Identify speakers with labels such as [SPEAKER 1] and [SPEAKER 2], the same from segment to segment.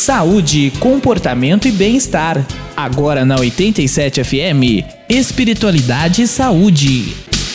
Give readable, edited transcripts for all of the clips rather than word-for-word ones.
[SPEAKER 1] Saúde, comportamento e bem-estar. Agora na 87 FM, Espiritualidade e Saúde.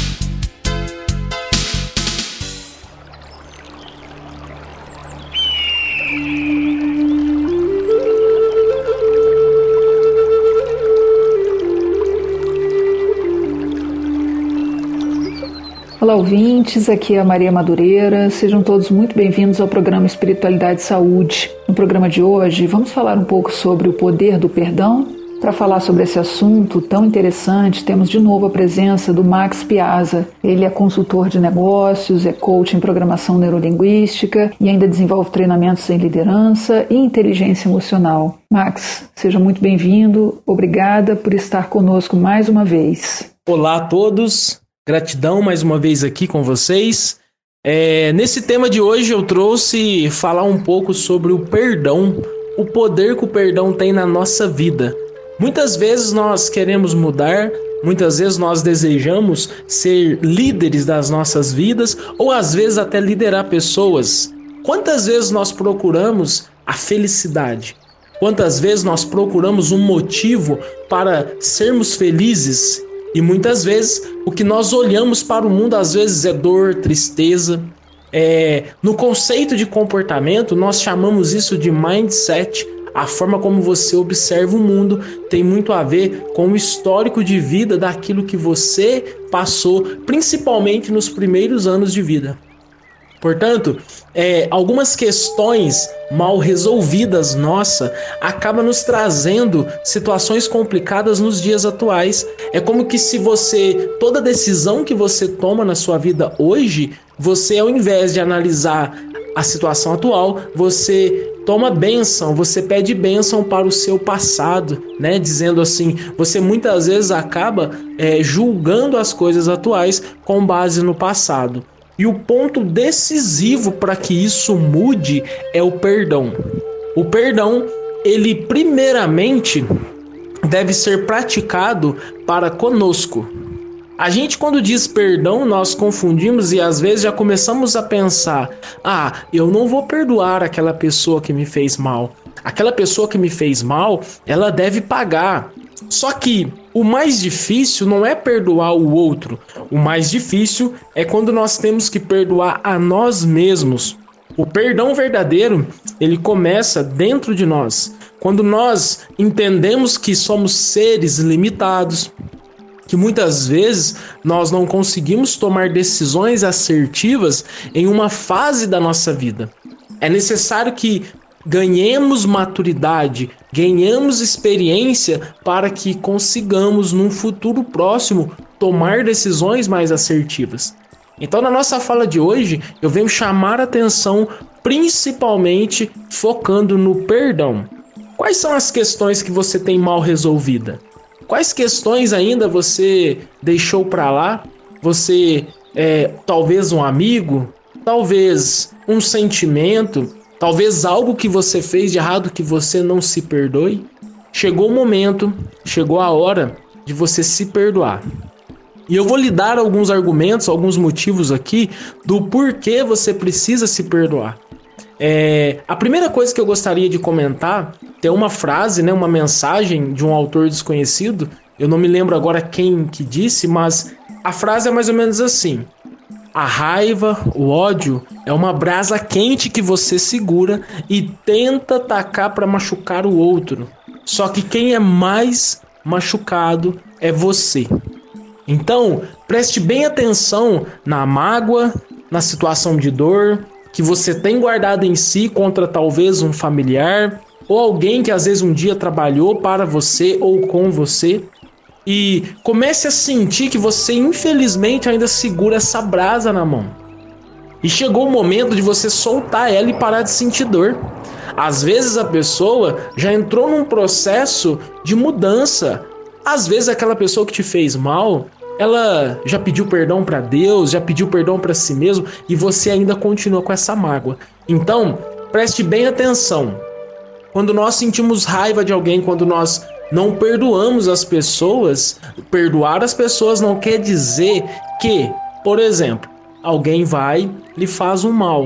[SPEAKER 2] Olá, ouvintes, aqui é a Maria Madureira. Sejam todos muito bem-vindos ao programa Espiritualidade e Saúde. No programa de hoje, vamos falar um pouco sobre o poder do perdão. Para falar sobre esse assunto tão interessante, temos de novo a presença do Max Piazza. Ele é consultor de negócios, é coach em programação neurolinguística e ainda desenvolve treinamentos em liderança e inteligência emocional. Max, seja muito bem-vindo. Obrigada por estar conosco mais uma vez.
[SPEAKER 3] Olá a todos. Gratidão mais uma vez aqui com vocês. Nesse tema de hoje eu trouxe falar um pouco sobre o perdão, o poder que o perdão tem na nossa vida. Muitas vezes nós queremos mudar, muitas vezes nós desejamos ser líderes das nossas vidas ou às vezes até liderar pessoas. Quantas vezes nós procuramos a felicidade? Quantas vezes nós procuramos um motivo para sermos felizes? E muitas vezes o que nós olhamos para o mundo às vezes é dor, tristeza. No conceito de comportamento nós chamamos isso de mindset. A forma como você observa o mundo tem muito a ver com o histórico de vida daquilo que você passou, principalmente nos primeiros anos de vida. Portanto, algumas questões mal resolvidas acabam nos trazendo situações complicadas nos dias atuais. É como que se toda decisão que você toma na sua vida hoje, você ao invés de analisar a situação atual, você toma bênção, você pede bênção para o seu passado, né? Dizendo assim, você muitas vezes acaba julgando as coisas atuais com base no passado. E o ponto decisivo para que isso mude é o perdão. O perdão, ele primeiramente deve ser praticado para conosco. A gente, quando diz perdão, nós confundimos e às vezes já começamos a pensar: eu não vou perdoar aquela pessoa que me fez mal. Aquela pessoa que me fez mal, ela deve pagar. Só que o mais difícil não é perdoar o outro. O mais difícil é quando nós temos que perdoar a nós mesmos. O perdão verdadeiro, ele começa dentro de nós. Quando nós entendemos que somos seres limitados, que muitas vezes nós não conseguimos tomar decisões assertivas em uma fase da nossa vida. É necessário que ganhemos maturidade, ganhemos experiência para que consigamos, num futuro próximo, tomar decisões mais assertivas. Então, na nossa fala de hoje, eu venho chamar a atenção principalmente focando no perdão. Quais são as questões que você tem mal resolvida? Quais questões ainda você deixou para lá? Você, talvez um amigo, talvez um sentimento, talvez algo que você fez de errado que você não se perdoe. Chegou o momento, chegou a hora de você se perdoar. E eu vou lhe dar alguns argumentos, alguns motivos aqui do porquê você precisa se perdoar. A primeira coisa que eu gostaria de comentar, tem uma frase, uma mensagem de um autor desconhecido, eu não me lembro agora quem que disse, mas a frase é mais ou menos assim: a raiva, o ódio é uma brasa quente que você segura e tenta tacar para machucar o outro. Só que quem é mais machucado é você. Então, preste bem atenção na mágoa, na situação de dor que você tem guardado em si contra talvez um familiar ou alguém que às vezes um dia trabalhou para você ou com você. E comece a sentir que você infelizmente ainda segura essa brasa na mão. E chegou o momento de você soltar ela e parar de sentir dor. Às vezes a pessoa já entrou num processo de mudança. Às vezes aquela pessoa que te fez mal, ela já pediu perdão para Deus, já pediu perdão para si mesmo e você ainda continua com essa mágoa. Então, preste bem atenção. Quando nós sentimos raiva de alguém, quando nós não perdoamos as pessoas, perdoar as pessoas não quer dizer que, por exemplo, alguém vai, lhe faz um mal.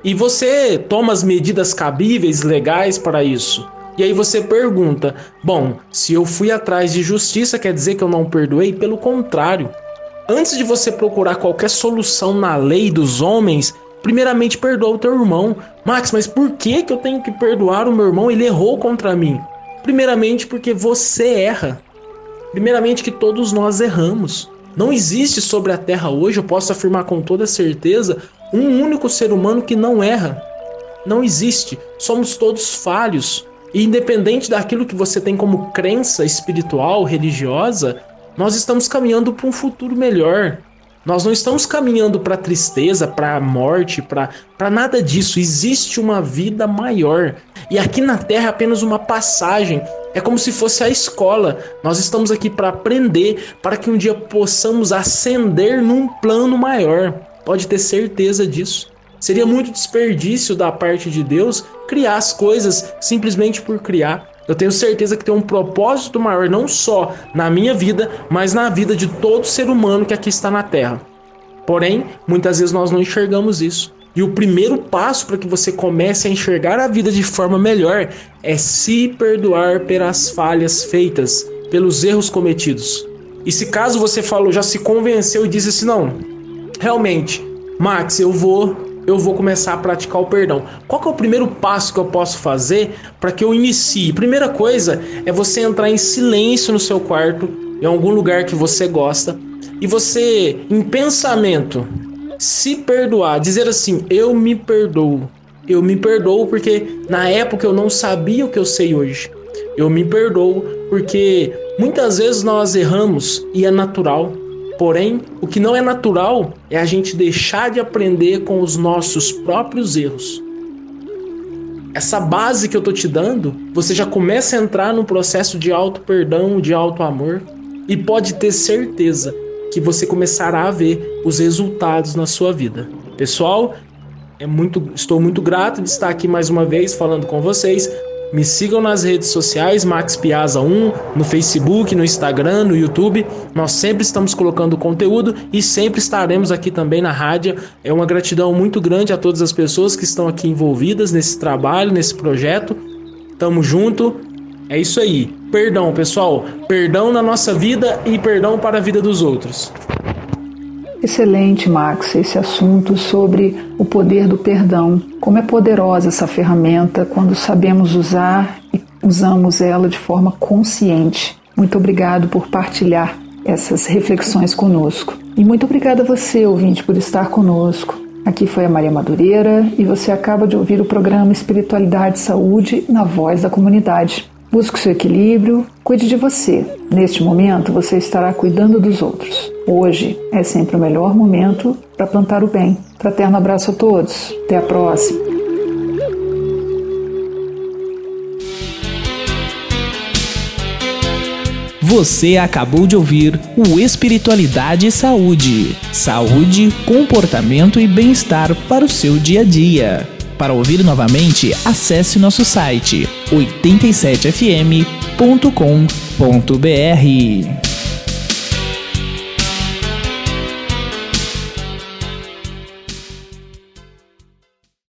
[SPEAKER 3] E você toma as medidas cabíveis, legais para isso. E aí você pergunta, bom, se eu fui atrás de justiça, quer dizer que eu não perdoei? Pelo contrário. Antes de você procurar qualquer solução na lei dos homens, primeiramente perdoa o teu irmão. Max, mas por que eu tenho que perdoar o meu irmão? Ele errou contra mim. Primeiramente porque você erra. Primeiramente que todos nós erramos. Não existe sobre a Terra hoje, eu posso afirmar com toda certeza, um único ser humano que não erra. Não existe. Somos todos falhos. E independente daquilo que você tem como crença espiritual, religiosa, nós estamos caminhando para um futuro melhor. Nós não estamos caminhando para a tristeza, para a morte, para nada disso. Existe uma vida maior. E aqui na Terra é apenas uma passagem. É como se fosse a escola. Nós estamos aqui para aprender, para que um dia possamos ascender num plano maior. Pode ter certeza disso. Seria muito desperdício da parte de Deus criar as coisas simplesmente por criar. Eu tenho certeza que tem um propósito maior, não só na minha vida, mas na vida de todo ser humano que aqui está na Terra. Porém, muitas vezes nós não enxergamos isso. E o primeiro passo para que você comece a enxergar a vida de forma melhor é se perdoar pelas falhas feitas, pelos erros cometidos. E se caso você falou, já se convenceu e disse assim, não, realmente, Max, eu vou começar a praticar o perdão. Qual que é o primeiro passo que eu posso fazer para que eu inicie? Primeira coisa é você entrar em silêncio no seu quarto, em algum lugar que você gosta, e você, em pensamento, se perdoar, dizer assim, eu me perdoo. Eu me perdoo porque na época eu não sabia o que eu sei hoje. Eu me perdoo porque muitas vezes nós erramos e é natural. Porém, o que não é natural é a gente deixar de aprender com os nossos próprios erros. Essa base que eu tô te dando, você já começa a entrar num processo de auto-perdão, de auto-amor, e pode ter certeza que você começará a ver os resultados na sua vida. Pessoal, estou muito grato de estar aqui mais uma vez falando com vocês. Me sigam nas redes sociais, Max Piazza 1, no Facebook, no Instagram, no YouTube. Nós sempre estamos colocando conteúdo e sempre estaremos aqui também na rádio. É uma gratidão muito grande a todas as pessoas que estão aqui envolvidas nesse trabalho, nesse projeto. Tamo junto. É isso aí. Perdão, pessoal. Perdão na nossa vida e perdão para a vida dos outros.
[SPEAKER 2] Excelente, Max, esse assunto sobre o poder do perdão. Como é poderosa essa ferramenta quando sabemos usar e usamos ela de forma consciente. Muito obrigado por partilhar essas reflexões conosco. E muito obrigada a você, ouvinte, por estar conosco. Aqui foi a Maria Madureira e você acaba de ouvir o programa Espiritualidade e Saúde na Voz da Comunidade. Busque seu equilíbrio, cuide de você. Neste momento, você estará cuidando dos outros. Hoje é sempre o melhor momento para plantar o bem. Fraterno abraço a todos. Até a próxima.
[SPEAKER 1] Você acabou de ouvir o Espiritualidade e Saúde. Saúde, comportamento e bem-estar para o seu dia a dia. Para ouvir novamente, acesse nosso site 87fm.com.br.